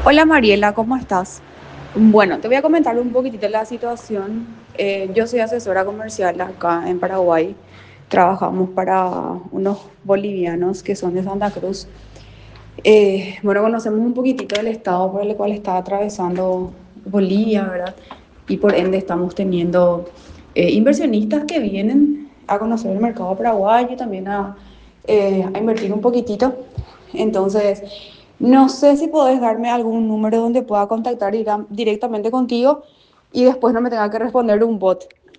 Hola Mariela, ¿cómo estás? Bueno, te voy a comentar un poquitito la situación. Yo soy asesora comercial acá en Paraguay. Trabajamos para unos bolivianos que son de Santa Cruz. Bueno, conocemos un poquitito del estado por el cual está atravesando Bolivia, ¿verdad? Y por ende estamos teniendo inversionistas que vienen a conocer el mercado paraguayo y también a invertir un poquitito. Entonces, no sé si podés darme algún número donde pueda contactar directamente contigo y después no me tenga que responder un bot.